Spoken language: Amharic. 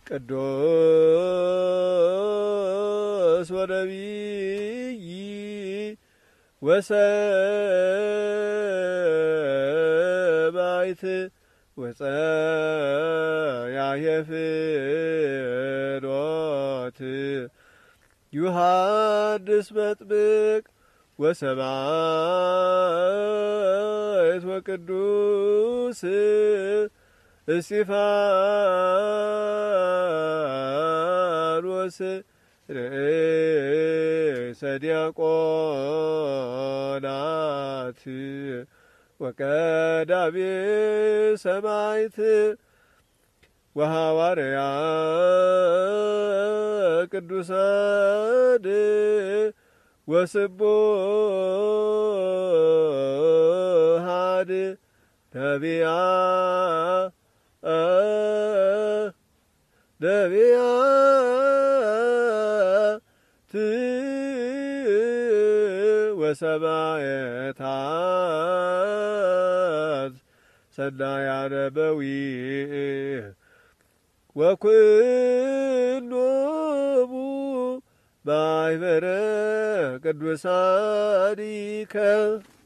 ቅዱስ ወነቢይ ወሰማዕት ወጸያየ ፍኖት ዮሐንስ መጥምቅ ወሰማዕት ወቅዱስ እስጢፋኖስ ርእሰ ዲያቆናት ወቀዳሜ ሰማዕት ወሐዋርያ ቅዱሳን ወስቡሐን ነቢያት ወሰማዕታት ሰናያነ በዊዕ ወኩሎሙ ማኅበረ ቅዱሳኒከ